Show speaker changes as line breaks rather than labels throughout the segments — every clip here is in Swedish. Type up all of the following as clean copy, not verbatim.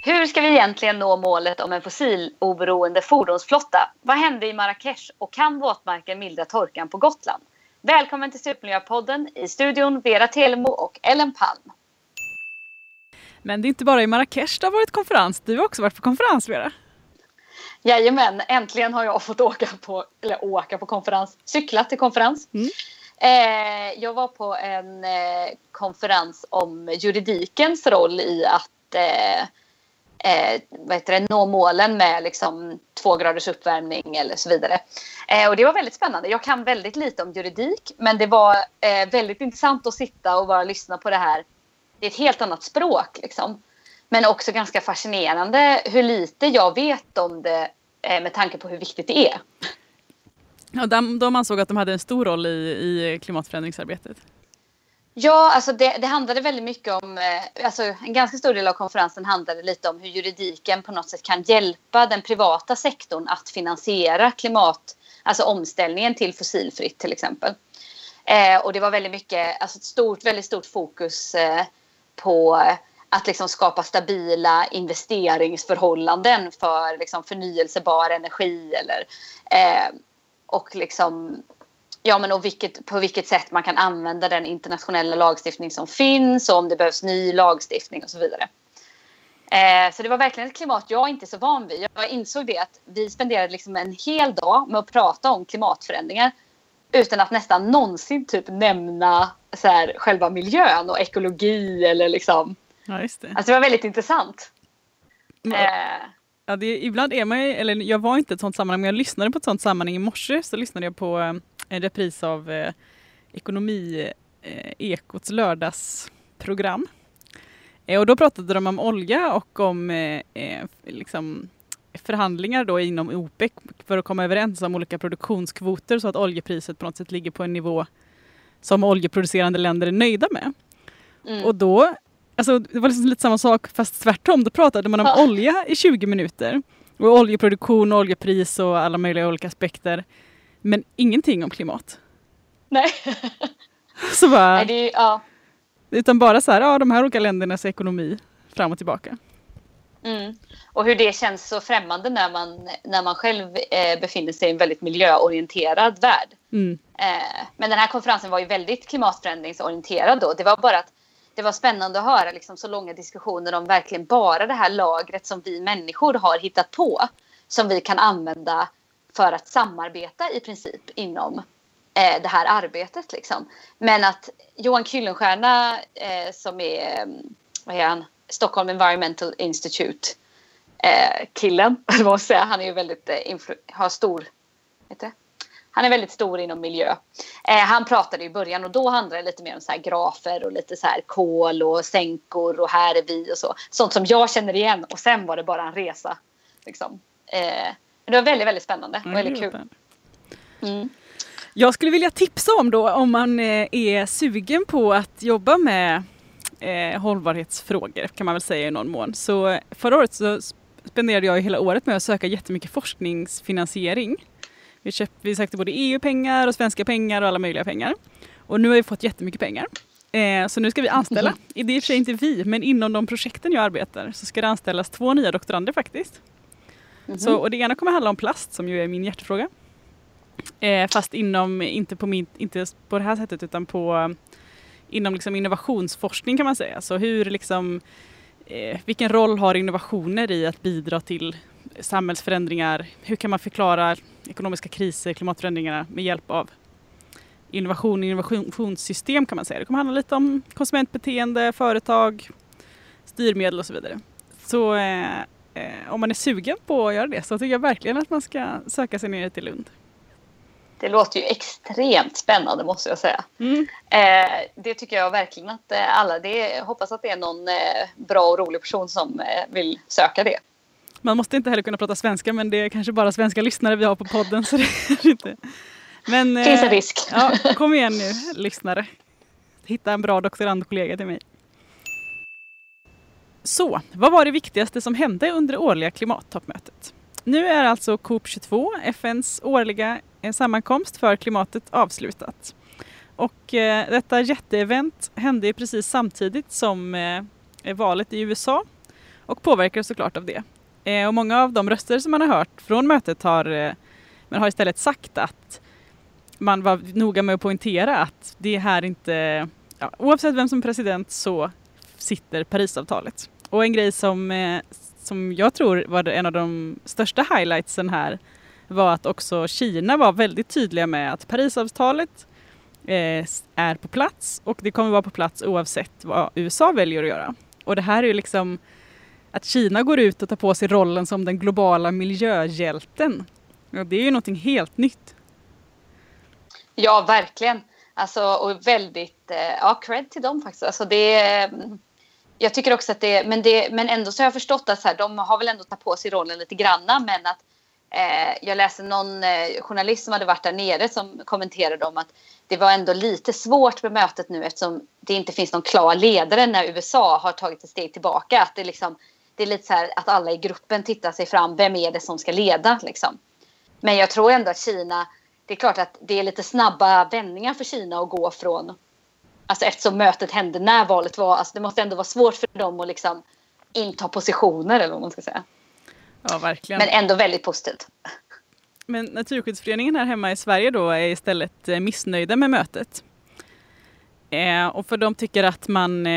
Hur ska vi egentligen nå målet om en fossiloberoende fordonsflotta? Vad hände i Marrakesh och kan våtmarken mildra torkan på Gotland? Välkommen till Supermiljöpodden, i studion Vera Telemo och Ellen Palm.
Men det är inte bara i Marrakesh det har varit konferens. Du har också varit på konferens, Vera.
Jajamän, äntligen har jag fått åka på konferens, cykla till konferens. Jag var på en konferens om juridikens roll i att nå målen med liksom 2 graders uppvärmning eller så vidare. Och det var väldigt spännande. Jag kan väldigt lite om juridik, men det var väldigt intressant att sitta och bara lyssna på det här. Det är ett helt annat språk liksom. Men också ganska fascinerande hur lite jag vet om det med tanke på hur viktigt det är.
Ja, de ansåg att de hade en stor roll i klimatförändringsarbetet.
Ja, alltså det handlade väldigt mycket om, alltså en ganska stor del av konferensen handlade lite om hur juridiken på något sätt kan hjälpa den privata sektorn att finansiera alltså omställningen till fossilfritt till exempel. Och det var väldigt mycket, alltså väldigt stort fokus på att liksom skapa stabila investeringsförhållanden för liksom förnyelsebar energi eller och liksom och på vilket sätt man kan använda den internationella lagstiftning som finns och om det behövs ny lagstiftning och så vidare. Så det var verkligen ett klimat jag inte är så van vid. Jag insåg det att vi spenderade liksom en hel dag med att prata om klimatförändringar utan att nästan någonsin typ nämna så här, själva miljön och ekologi eller liksom.
Ja, just det.
Alltså det var väldigt intressant.
Ja, ibland är man eller jag var inte i ett sånt sammanhang, men jag lyssnade på ett sånt sammanhang i morse, så lyssnade jag på en repris av Ekots lördagsprogram. Och då pratade de om olja och om liksom förhandlingar då inom OPEC för att komma överens om olika produktionskvoter så att oljepriset på något sätt ligger på en nivå som oljeproducerande länder är nöjda med. Och då, alltså det var liksom lite samma sak fast tvärtom, då pratade man om olja i 20 minuter och oljeproduktion, oljepris och alla möjliga olika aspekter, men ingenting om klimat.
Nej.
Så bara,
Nej,
utan bara så här, de här olika ländernas ekonomi fram och tillbaka.
Och hur det känns så främmande när man själv befinner sig i en väldigt miljöorienterad värld. Men den här konferensen var ju väldigt klimatförändringsorienterad då. Det var bara att det var spännande att höra liksom så långa diskussioner om verkligen bara det här lagret som vi människor har hittat på. Som vi kan använda för att samarbeta i princip inom det här arbetet. Liksom. Men att Johan Kuylenstierna som är Stockholm Environmental Institute killen, eller vad man säger, han är ju väldigt han är väldigt stor inom miljö. Han pratade i början och då handlade det lite mer om så här grafer och lite så här kol och sänkor och här är vi och så. Sånt som jag känner igen och sen var det bara en resa. Liksom. Men det var väldigt, väldigt spännande och väldigt kul.
Jag skulle vilja tipsa om då, om man är sugen på att jobba med hållbarhetsfrågor kan man väl säga i någon mån. Så förra året så spenderade jag hela året med att söka jättemycket forskningsfinansiering. Vi sökte både EU-pengar och svenska pengar och alla möjliga pengar. Och nu har vi fått jättemycket pengar. Så nu ska vi anställa. Det är i och för sig inte vi, men inom de projekten jag arbetar så ska det anställas 2 nya doktorander faktiskt. Och det ena kommer handla om plast som ju är min hjärtefråga. Fast inte på det här sättet utan inom liksom innovationsforskning kan man säga. Så hur liksom, vilken roll har innovationer i att bidra till samhällsförändringar? Hur kan man förklara ekonomiska kriser, klimatförändringarna med hjälp av innovationssystem kan man säga. Det kommer handla lite om konsumentbeteende, företag, styrmedel och så vidare. Så om man är sugen på att göra det så tycker jag verkligen att man ska söka sig ner till Lund.
Det låter ju extremt spännande måste jag säga. Det tycker jag verkligen att hoppas att det är någon bra och rolig person som vill söka det.
Man måste inte heller kunna prata svenska, men det är kanske bara svenska lyssnare vi har på podden. Så det är inte. Men,
finns en risk.
Ja, kom igen nu, lyssnare. Hitta en bra doktorandkollega till mig. Så, vad var det viktigaste som hände under det årliga klimattoppmötet? Nu är alltså COP22, FNs årliga sammankomst för klimatet, avslutat. Och detta jätteevent hände precis samtidigt som valet i USA. och påverkades såklart av det. Och många av de röster som man har hört från mötet man har istället sagt att man var noga med att poängtera att det här inte, oavsett vem som är president så sitter Parisavtalet. Och en grej som jag tror var en av de största highlightsen här var att också Kina var väldigt tydliga med att Parisavtalet är på plats och det kommer vara på plats oavsett vad USA väljer att göra. Och det här är ju liksom att Kina går ut och tar på sig rollen som den globala miljöhjälten. Och det är ju någonting helt nytt.
Ja, verkligen. Alltså, och väldigt, cred till dem faktiskt. Alltså jag tycker också att men ändå så har jag förstått att så här, de har väl ändå tagit på sig rollen lite granna, men att jag läste någon journalist som hade varit där nere som kommenterade om att det var ändå lite svårt med mötet nu eftersom det inte finns någon klar ledare när USA har tagit ett steg tillbaka. Att det är lite så här att alla i gruppen tittar sig fram, vem är det som ska leda liksom. Men jag tror ändå att Kina, det är klart att det är lite snabba vändningar för Kina att gå från, alltså eftersom mötet hände när valet var, alltså det måste ändå vara svårt för dem att liksom inta positioner eller vad man ska säga.
Ja, verkligen.
Men ändå väldigt positivt.
Men Naturskyddsföreningen här hemma i Sverige då är istället missnöjda med mötet. Och för de tycker att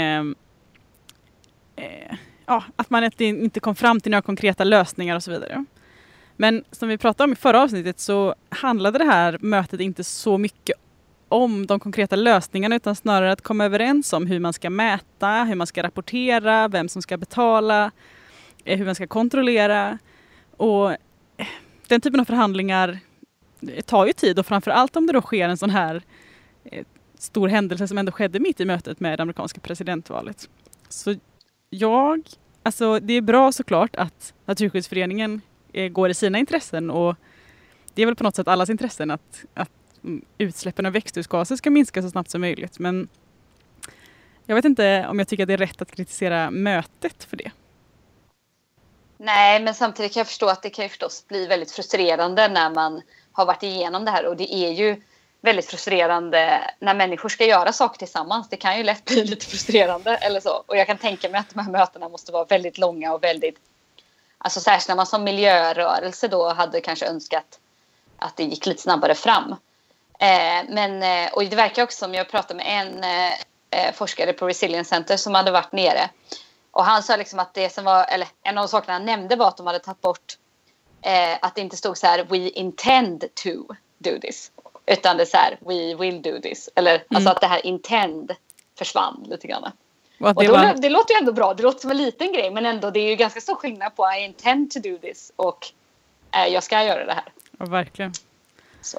att man inte kom fram till några konkreta lösningar och så vidare. Men som vi pratade om i förra avsnittet så handlade det här mötet inte så mycket om de konkreta lösningarna utan snarare att komma överens om hur man ska mäta, hur man ska rapportera, vem som ska betala, hur man ska kontrollera. Och den typen av förhandlingar tar ju tid och framförallt om det då sker en sån här stor händelse som ändå skedde mitt i mötet med det amerikanska presidentvalet. Så det är bra såklart att Naturskyddsföreningen går i sina intressen och det är väl på något sätt allas intressen att utsläppen av växthusgaser ska minska så snabbt som möjligt. Men jag vet inte om jag tycker att det är rätt att kritisera mötet för det.
Nej, men samtidigt kan jag förstå att det kan ju förstås bli väldigt frustrerande när man har varit igenom det här. Och det är ju väldigt frustrerande när människor ska göra saker tillsammans. Det kan ju lätt bli lite frustrerande eller så. Och jag kan tänka mig att de här mötena måste vara väldigt långa och väldigt... Alltså särskilt när man som miljörörelse då hade kanske önskat att det gick lite snabbare fram. Och det verkar också som jag pratade med en forskare på Resilience Center som hade varit nere. Och han sa liksom att det som var, eller en av de sakerna han nämnde var att de hade tagit bort att det inte stod så här we intend to do this. Utan det är så här we will do this. Eller alltså att det här intend försvann lite grann. Och det låter ju ändå bra. Det låter som en liten grej. Men ändå det är ju ganska stor skillnad på I intend to do this och jag ska göra det här.
Ja, verkligen.
Så.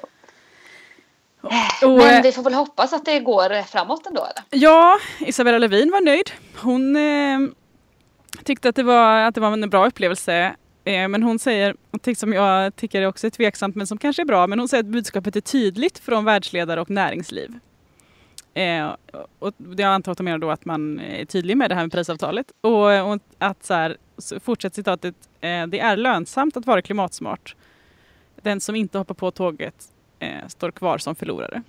Men vi får väl hoppas att det går framåt ändå, eller?
Ja, Isabella Lövin var nöjd. Hon tyckte att det var en bra upplevelse. Men hon säger, som jag tycker också är tveksamt men som kanske är bra, men hon säger att budskapet är tydligt från världsledare och näringsliv. Och jag antar att de menar då att man är tydlig med det här med Parisavtalet. Och att så här, fortsätter citatet, det är lönsamt att vara klimatsmart. Den som inte hoppar på tåget står kvar som förlorare.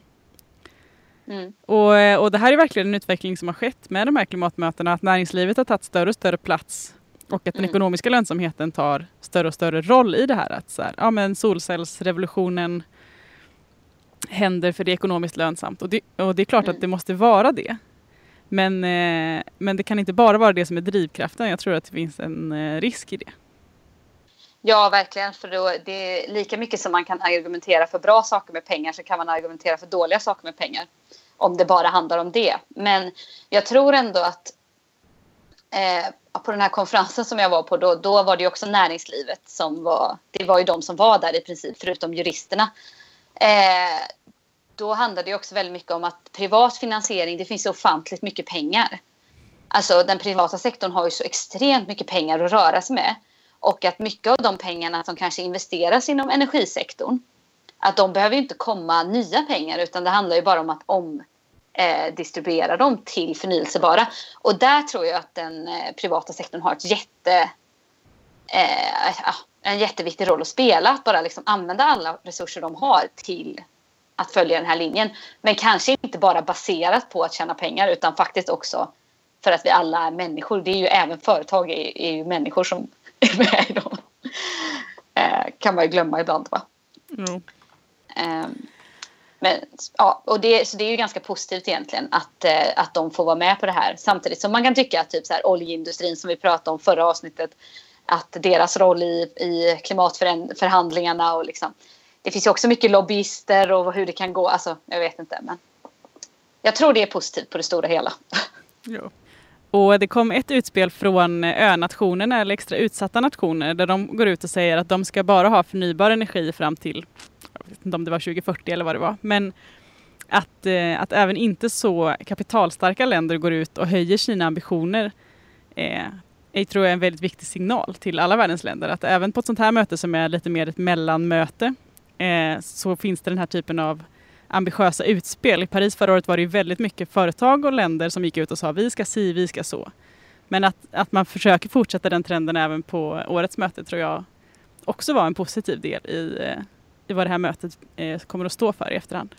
Och det här är verkligen en utveckling som har skett med de här klimatmötena, att näringslivet har tagit större och större plats och att den ekonomiska lönsamheten tar större och större roll i det här. Att så här, men solcellsrevolutionen händer för det är ekonomiskt lönsamt. Och det är klart att det måste vara det. Men det kan inte bara vara det som är drivkraften. Jag tror att det finns en risk i det.
Ja, verkligen. För då, det är lika mycket som man kan argumentera för bra saker med pengar så kan man argumentera för dåliga saker med pengar. Om det bara handlar om det. Men jag tror ändå att på den här konferensen som jag var på då var det också näringslivet som var... Det var ju de som var där i princip, förutom juristerna. Då handlade det också väldigt mycket om att privat finansiering, det finns så ofantligt mycket pengar. Alltså den privata sektorn har ju så extremt mycket pengar att röra sig med. Och att mycket av de pengarna som kanske investeras inom energisektorn, att de behöver ju inte komma nya pengar utan det handlar ju bara om att distribuera dem till förnyelsebara. Och där tror jag att den privata sektorn har en jätteviktig roll att spela. Att bara liksom använda alla resurser de har till att följa den här linjen. Men kanske inte bara baserat på att tjäna pengar utan faktiskt också för att vi alla är människor. Det är ju även företag är ju människor som är med i dem. Kan man ju glömma ibland, va?
Mm.
Men, ja, så det är ju ganska positivt egentligen att de får vara med på det här. Samtidigt som man kan tycka att typ så här, oljeindustrin som vi pratade om förra avsnittet, att deras roll i klimatförhandlingarna och liksom, det finns ju också mycket lobbyister och hur det kan gå. Alltså, jag vet inte, men jag tror det är positivt på det stora hela.
Ja. Och det kom ett utspel från önationerna eller extra utsatta nationer där de går ut och säger att de ska bara ha förnybar energi fram till, jag vet inte om det var 2040 eller vad det var, men att även inte så kapitalstarka länder går ut och höjer sina ambitioner jag tror jag är en väldigt viktig signal till alla världens länder. Att även på ett sånt här möte som är lite mer ett mellanmöte så finns det den här typen av ambitiösa utspel. I Paris förra året var det ju väldigt mycket företag och länder som gick ut och sa vi ska vi ska så. Men att man försöker fortsätta den trenden även på årets möte tror jag också var en positiv del i vad det här mötet kommer att stå för i efterhand.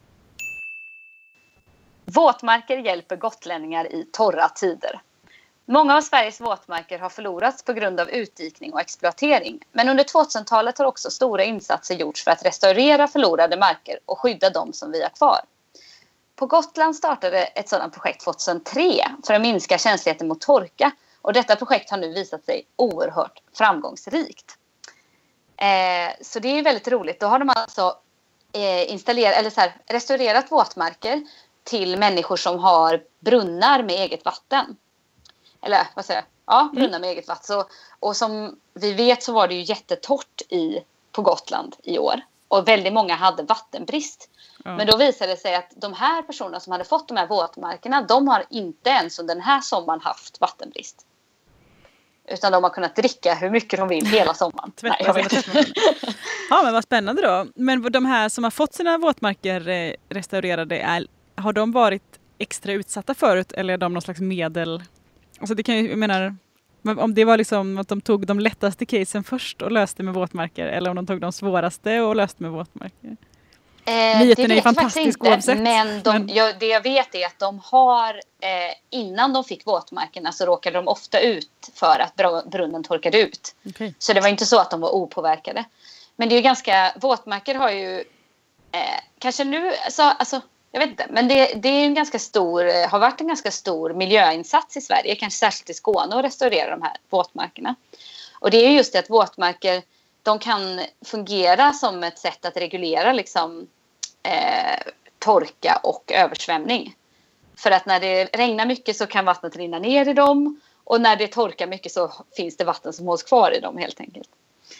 Våtmarker hjälper gotlänningar i torra tider. Många av Sveriges våtmarker har förlorats på grund av utdikning och exploatering. Men under 2000-talet har också stora insatser gjorts för att restaurera förlorade marker och skydda dem som vi har kvar. På Gotland startade ett sådant projekt 2003 för att minska känsligheten mot torka. Och detta projekt har nu visat sig oerhört framgångsrikt. Så det är väldigt roligt. Då har de alltså restaurerat våtmarker till människor som har brunnar med eget vatten. Eller vad säger jag? Ja, brunnar med eget vatten. Och som vi vet så var det ju jättetorrt på Gotland i år. Och väldigt många hade vattenbrist. Ja. Men då visade det sig att de här personerna som hade fått de här våtmarkerna, de har inte ens under den här sommaren haft vattenbrist. Utan de har kunnat dricka hur mycket de vill hela sommaren. Nej, jag vet inte.
Ja, men vad spännande då. Men de här som har fått sina våtmarker restaurerade, har de varit extra utsatta förut? Eller är de någon slags medel? Alltså det kan ju, jag menar, om det var liksom att de tog de lättaste casen först och löste med våtmarker, eller om de tog de svåraste och löste med våtmarker. Nyheten är ju fantastisk oavsett.
Men det jag vet är att de har, innan de fick våtmarkerna så råkade de ofta ut för att brunnen torkade ut.
Okay.
Så det var inte så att de var opåverkade. Men det är ju ganska, våtmarker har ju, kanske nu, alltså jag vet inte, men det är en ganska stor, har varit en ganska stor miljöinsats i Sverige, kanske särskilt i Skåne, att restaurera de här våtmarkerna. Och det är just det att våtmarker, de kan fungera som ett sätt att reglera liksom, torka och översvämning. För att när det regnar mycket så kan vattnet rinna ner i dem, och när det torkar mycket så finns det vatten som hålls kvar i dem helt enkelt.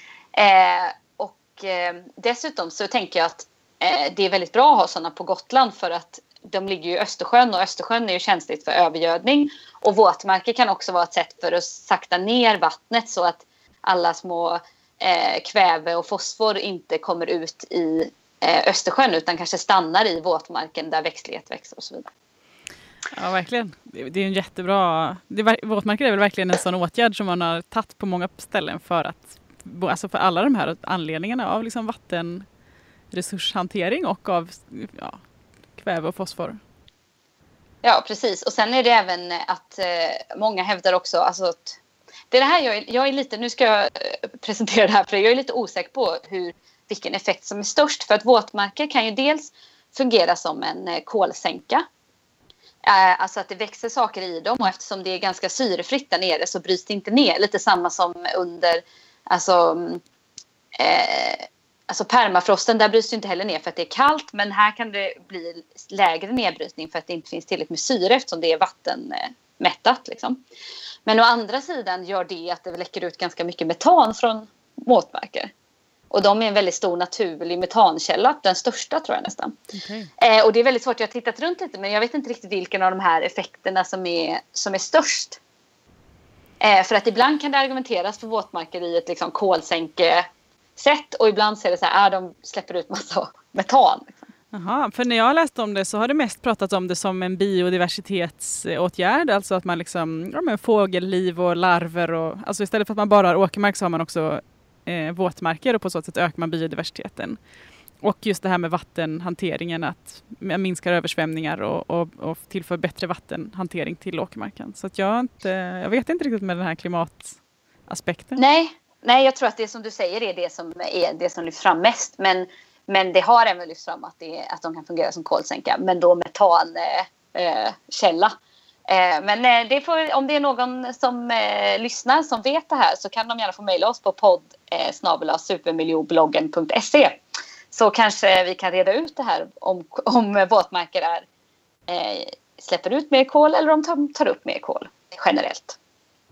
Dessutom så tänker jag att det är väldigt bra att ha sådana på Gotland, för att de ligger ju i Östersjön, och Östersjön är ju känsligt för övergödning, och våtmarker kan också vara ett sätt för att sakta ner vattnet så att alla små kväve och fosfor inte kommer ut i Östersjön utan kanske stannar i våtmarken där växtlighet växer och så vidare.
Ja, verkligen. Det är en jättebra... Våtmarker är väl verkligen en sån åtgärd som man har tagit på många ställen för för alla de här anledningarna av liksom vattenresurshantering och av kväve och fosfor. Ja,
precis. Och sen är det även att många hävdar också att det är det här jag är lite, nu ska jag presentera det här för jag är lite osäker på vilken effekt som är störst, för att våtmarker kan ju dels fungera som en kolsänka. Alltså att det växer saker i dem, och eftersom det är ganska syrefritt där nere så bryts det inte ner. Lite samma som under alltså permafrosten, där bryts det inte heller ner för att det är kallt, men här kan det bli lägre nedbrytning för att det inte finns tillräckligt med syre eftersom det är vattenmättat liksom. Men å andra sidan gör det att det läcker ut ganska mycket metan från våtmarker. Och de är en väldigt stor naturlig metankälla, den största tror jag nästan.
Okay.
Och det är väldigt svårt, jag har tittat runt lite, men jag vet inte riktigt vilken av de här effekterna som är störst. För att ibland kan det argumenteras för våtmarker i ett liksom kolsänkesätt, och ibland ser det så här, de släpper ut massa metan. Liksom.
Jaha, för när jag läste om det så har det mest pratat om det som en biodiversitetsåtgärd, alltså att man liksom, fågelliv och larver, och alltså istället för att man bara har åkermark så har man också våtmarker, och på så sätt ökar man biodiversiteten. Och just det här med vattenhanteringen, att man minskar översvämningar och tillför bättre vattenhantering till åkermarken. Så att jag vet inte riktigt med den här klimataspekten.
Nej, jag tror att det som du säger är det som lyfts fram mest. Men det har även lyfts fram att de kan fungera som kolsänka, men då metankälla. Men om det är någon som lyssnar som vet det här, så kan de gärna få mejla oss på podd@supermiljobloggen.se. Så kanske vi kan reda ut det här om våtmarker släpper ut mer kol eller om de tar upp mer kol generellt.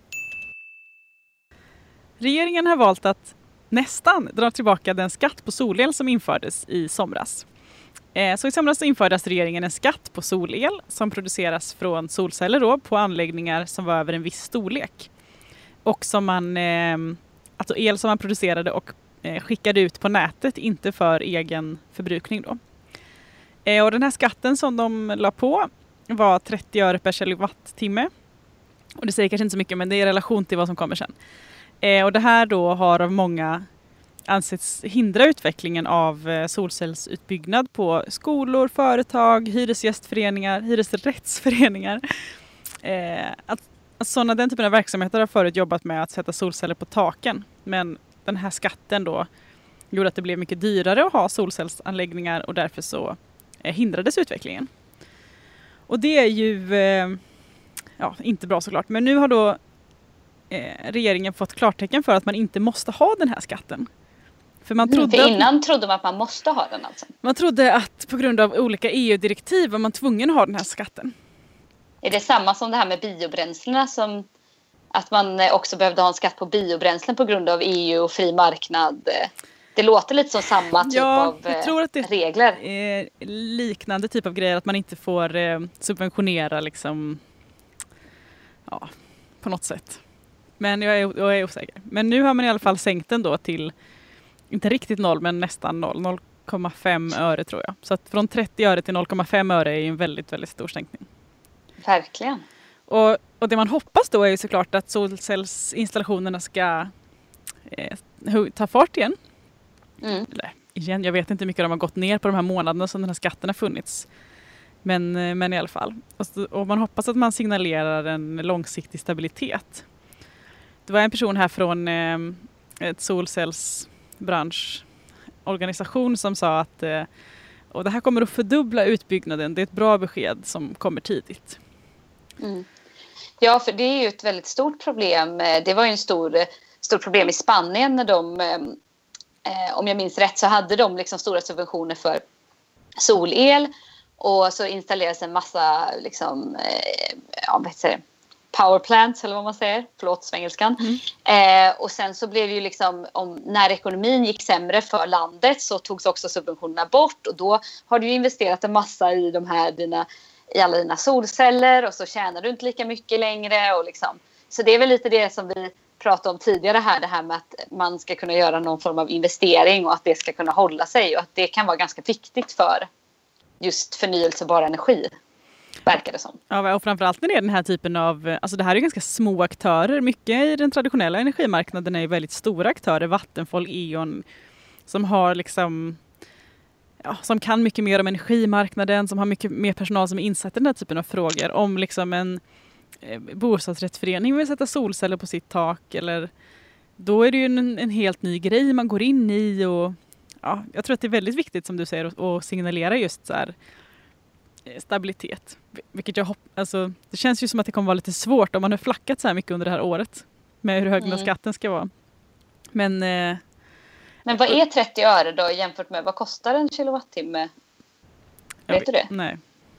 Regeringen har valt att nästan dra tillbaka den skatt på solel som infördes i somras. Så i somras infördes regeringen en skatt på solel som produceras från solceller då, på anläggningar som var över en viss storlek. Och alltså el som man producerade och skickade ut på nätet, inte för egen förbrukning då. Och den här skatten som de la på var 30 öre per kilowattimme. Och det säger kanske inte så mycket, men det är i relation till vad som kommer sen. Och det här då har av många ansetts hindra utvecklingen av solcellsutbyggnad på skolor, företag, hyresrättsföreningar. Att den typen av verksamheter har förut jobbat med att sätta solceller på taken. Men den här skatten då gjorde att det blev mycket dyrare att ha solcellsanläggningar, och därför så hindrades utvecklingen. Och det är ju inte bra såklart. Men nu har då regeringen fått klartecken för att man inte måste ha den här skatten. För
innan trodde man att man måste ha den alltså.
Man trodde att på grund av olika EU-direktiv var man tvungen att ha den här skatten.
Är det samma som det här med biobränslena, som att man också behövde ha en skatt på biobränslen på grund av EU och fri marknad? Det låter lite som samma typ av regler. Jag tror att det
är liknande typ av grejer, att man inte får subventionera liksom, på något sätt. Men jag är osäker. Men nu har man i alla fall sänkt den då till, inte riktigt 0, men nästan 0,5 öre tror jag. Så att från 30 öre till 0,5 öre är en väldigt, väldigt stor sänkning.
Verkligen.
Och det man hoppas då är ju såklart att solcellsinstallationerna ska ta fart igen. Eller igen, jag vet inte hur mycket de har gått ner på de här månaderna som den här skatten har funnits. Men i alla fall. Och man hoppas att man signalerar en långsiktig stabilitet. Det var en person här från ett solcellsbranschorganisation som sa att och det här kommer att fördubbla utbyggnaden. Det är ett bra besked som kommer tidigt.
Ja, för det är ju ett väldigt stort problem. Det var ju en stort problem i Spanien när de, om jag minns rätt, så hade de liksom stora subventioner för solel, och så installerades en massa liksom, power plants eller vad man säger, förlåt svengelskan. Och sen så blev ju liksom, när ekonomin gick sämre för landet så togs också subventionerna bort, och då har du ju investerat en massa i i alla dina solceller, och så tjänar du inte lika mycket längre, och liksom. Så det är väl lite det som vi pratade om tidigare här, det här med att man ska kunna göra någon form av investering och att det ska kunna hålla sig, och att det kan vara ganska viktigt för just förnyelsebar energi, verkar det som.
Ja, och framförallt när det är den här typen av, alltså det här är ganska små aktörer, mycket i den traditionella energimarknaden är väldigt stora aktörer, Vattenfall, E.ON, som har liksom, som kan mycket mer om energimarknaden, som har mycket mer personal som är insatt i den här typen av frågor. Om liksom en bostadsrättsförening vill sätta solceller på sitt tak, eller då är det ju en helt ny grej man går in i, och jag tror att det är väldigt viktigt som du säger att signalera just så här stabilitet. Vilket alltså, det känns ju som att det kommer vara lite svårt om man har flackat så här mycket under det här året med hur hög den skatten ska vara. Men
vad är 30 öre då jämfört med vad kostar en kilowattimme? Vet du det?
Nej.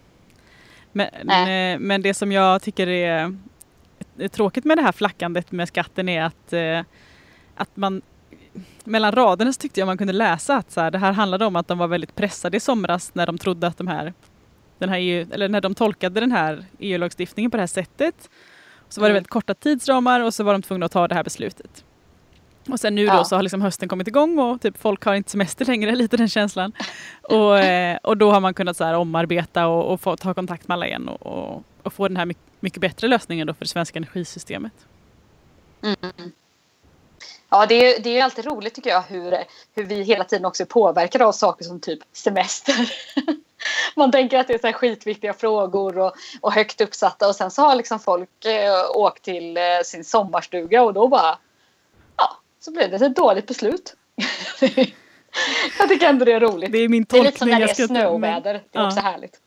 Men det som jag tycker är tråkigt med det här flackandet med skatten är att man mellan raderna så tyckte jag man kunde läsa att så här, det här handlade om att de var väldigt pressade i somras när de trodde att när de tolkade den här EU-lagstiftningen på det här sättet. Så var det väldigt korta tidsramar, och så var de tvungna att ta det här beslutet. Och sen nu då så har liksom hösten kommit igång, och typ folk har inte semester längre, lite den känslan. Och då har man kunnat så här omarbeta och få ta kontakt med alla igen och få den här mycket bättre lösningen då för det svenska energisystemet.
Ja, det är ju alltid roligt tycker jag hur vi hela tiden också är påverkade av saker som typ semester. Man tänker att det är så här skitviktiga frågor och högt uppsatta och sen så har liksom folk åkt till sin sommarstuga och då bara så blir det ett dåligt beslut. Jag tycker ändå det är roligt.
Det är min tolkning.
Det är lite som när det är snöväder. Det är också härligt.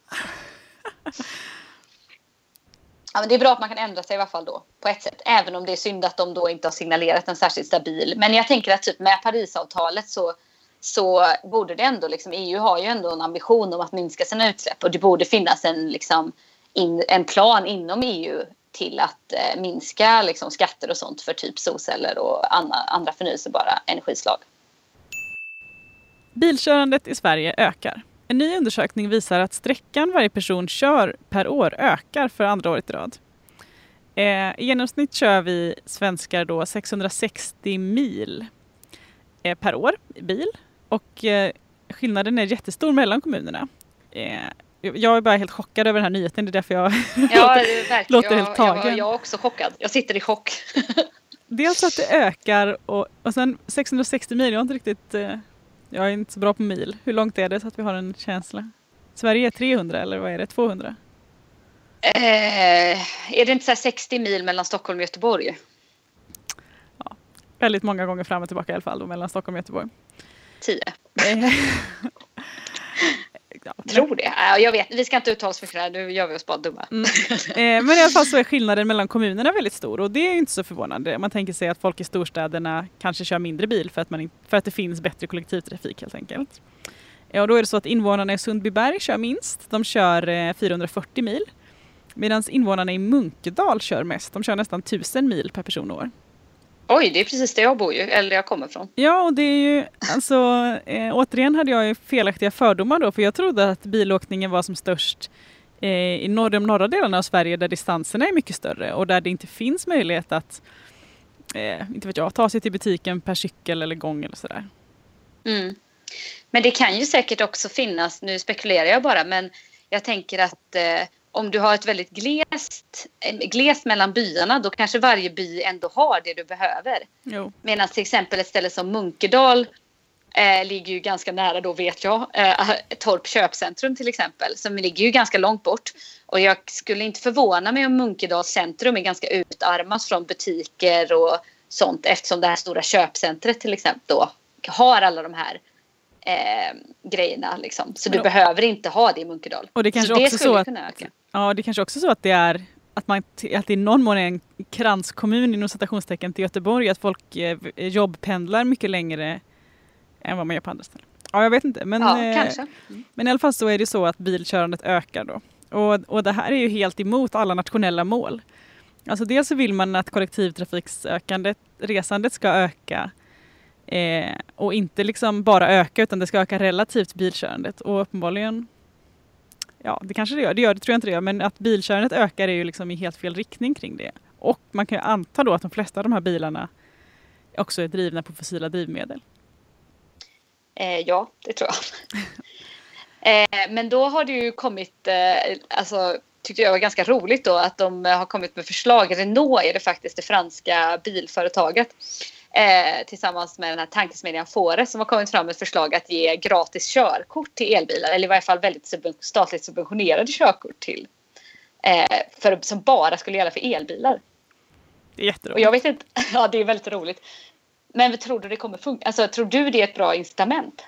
Ja, men det är bra att man kan ändra sig i alla fall då på ett sätt. Även om det är synd att de då inte har signalerat en särskilt stabil. Men jag tänker att typ med Parisavtalet så borde det ändå liksom, EU har ju ändå en ambition om att minska sina utsläpp. Och det borde finnas en plan inom EU till att minska liksom skatter och sånt för typ solceller och andra förnyelsebara energislag.
Bilkörandet i Sverige ökar. En ny undersökning visar att sträckan varje person kör per år ökar för andra året i rad. I genomsnitt kör vi svenskar då 660 mil per år i bil. Och skillnaden är jättestor mellan kommunerna. Jag är bara helt chockad över den här nyheten. Det är därför jag låter helt tagen.
Jag är också chockad. Jag sitter i chock.
Dels att det ökar och sen 660 mil. Jag är inte så bra på mil. Hur långt är det så att vi har en känsla? Sverige är 300 eller vad är det? 200?
Är det inte så här 60 mil mellan Stockholm och Göteborg?
Ja, väldigt många gånger fram och tillbaka i alla fall då, mellan Stockholm och Göteborg.
10. Tror det. Jag vet, vi ska inte uttala oss för det här, nu gör vi oss bara dumma.
Men i alla fall så är skillnaden mellan kommunerna väldigt stor och det är ju inte så förvånande. Man tänker sig att folk i storstäderna kanske kör mindre bil för att det finns bättre kollektivtrafik helt enkelt. Och då är det så att invånarna i Sundbyberg kör minst. De kör 440 mil. Medan invånarna i Munkedal kör mest. De kör nästan 1000 mil per person och år.
Oj, det är precis där jag bor ju, eller jag kommer från.
Ja, och det är ju, alltså, återigen hade jag ju felaktiga fördomar då, för jag trodde att bilåkningen var som störst i de norra delarna av Sverige där distanserna är mycket större och där det inte finns möjlighet att ta sig till butiken per cykel eller gång eller sådär.
Mm. Men det kan ju säkert också finnas, nu spekulerar jag bara, men jag tänker att om du har ett väldigt glest mellan byarna, då kanske varje by ändå har det du behöver. Medan till exempel ett ställe som Munkedal ligger ju ganska nära då, vet jag, Torp köpcentrum till exempel, som ligger ju ganska långt bort. Och jag skulle inte förvåna mig om Munkedals centrum är ganska utarmat från butiker och sånt, eftersom det här stora köpcentret till exempel då har alla de här grejerna liksom. Så du behöver inte ha det i Munkedal.
Och det kanske också så att det kanske också så att det är att det i någon mån är en kranskommun inom citationstecken till Göteborg, att folk jobbpendlar mycket längre än vad man gör på andra ställen. Ja, jag vet inte, men
kanske.
Men i alla fall så är det så att bilkörandet ökar då. Och det här är ju helt emot alla nationella mål. Alltså dels så vill man att kollektivtrafiksresandet ska öka. Och inte liksom bara öka, utan det ska öka relativt bilkörandet. Och uppenbarligen, det kanske det gör. Det tror jag inte det gör. Men att bilkörandet ökar är ju liksom i helt fel riktning kring det. Och man kan ju anta då att de flesta av de här bilarna också är drivna på fossila drivmedel.
Ja, det tror jag. Men då har det ju kommit, tyckte jag var ganska roligt då, att de har kommit med förslag. Renault är det faktiskt, det franska bilföretaget. Tillsammans med den här tankesmedjan Fore, som har kommit fram med ett förslag att ge gratis körkort till elbilar, eller i varje fall väldigt statligt subventionerade körkort till som bara skulle gälla för elbilar.
Det är jätteroligt.
Och jag vet inte, ja, det är väldigt roligt. Men tror du det kommer funka? Alltså, tror du det är ett bra incitament?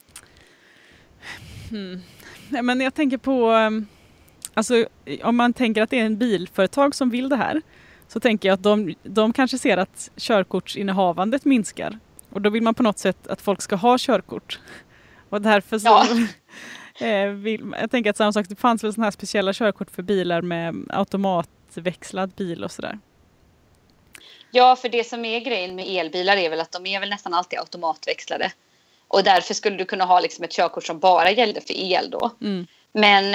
Nej, men jag tänker på, alltså om man tänker att det är en bilföretag som vill det här, så tänker jag att de kanske ser att körkortsinnehavandet minskar. Och då vill man på något sätt att folk ska ha körkort. Och därför så jag tänker att samma sak, det fanns väl sådana här speciella körkort för bilar med automatväxlad bil och sådär.
Ja, för det som är grejen med elbilar är väl att de är väl nästan alltid automatväxlade. Och därför skulle du kunna ha liksom ett körkort som bara gällde för el då. Mm. Men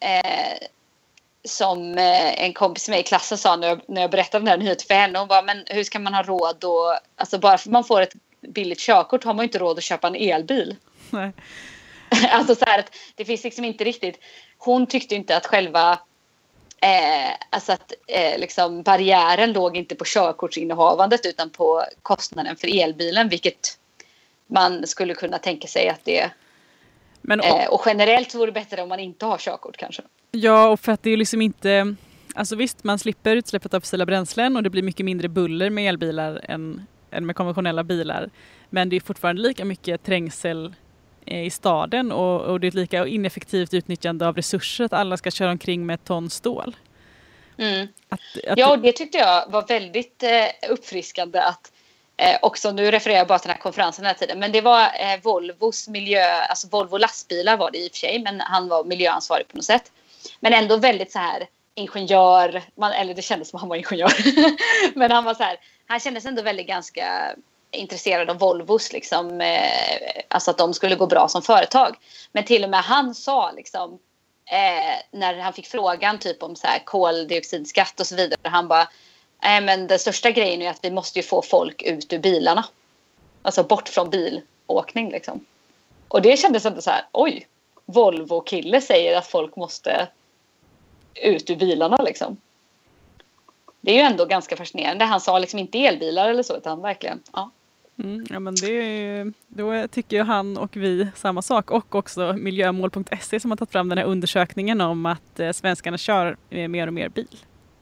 som en kompis med i klassen sa när jag berättade den här nyheten för henne. Hon bara, men hur ska man ha råd och, alltså bara för man får ett billigt körkort har man inte råd att köpa en elbil.
Nej.
Alltså så här att det finns liksom inte riktigt. Hon tyckte inte att själva Alltså att liksom barriären låg inte på körkortsinnehavandet utan på kostnaden för elbilen, vilket man skulle kunna tänka sig att det och generellt vore det bättre om man inte har körkort kanske.
Ja, och för att det är liksom inte, alltså visst, man slipper utsläppet av fossila bränslen och det blir mycket mindre buller med elbilar än med konventionella bilar, men det är fortfarande lika mycket trängsel i staden och det är ett lika ineffektivt utnyttjande av resurser att alla ska köra omkring med ett ton stål.
Ja, och det tyckte jag var väldigt uppfriskande att också, nu refererar jag bara till den här konferensen den här tiden, men det var Volvos alltså Volvo lastbilar var det i och för sig, men han var miljöansvarig på något sätt. Men ändå väldigt så här ingenjör, eller det kändes som han var ingenjör, men han var så här, han kändes ändå väldigt ganska intresserad av Volvos liksom, alltså att de skulle gå bra som företag. Men till och med han sa liksom, när han fick frågan typ om så här koldioxidskatt och så vidare, han bara, men den största grejen är att vi måste ju få folk ut ur bilarna. Alltså bort från bilåkning liksom. Och det kändes inte så här, oj, Volvo-kille säger att folk måste ut ur bilarna liksom. Det är ju ändå ganska fascinerande. Han sa liksom inte elbilar eller så, utan verkligen, ja.
Ja, men då tycker ju han och vi samma sak, och också miljömål.se som har tagit fram den här undersökningen om att svenskarna kör mer och mer bil.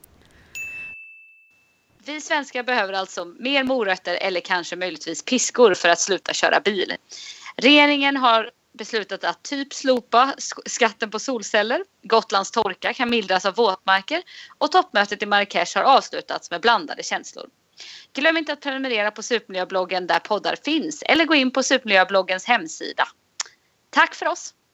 Vi svenskar behöver alltså mer morötter eller kanske möjligtvis piskor för att sluta köra bil. Regeringen har beslutat att typ slopa skatten på solceller. Gotlands torka kan mildras av våtmarker och toppmötet i Marrakesh har avslutats med blandade känslor. Glöm inte att prenumerera på Supermiljöbloggen där poddar finns eller gå in på Supermiljöbloggens hemsida. Tack för oss!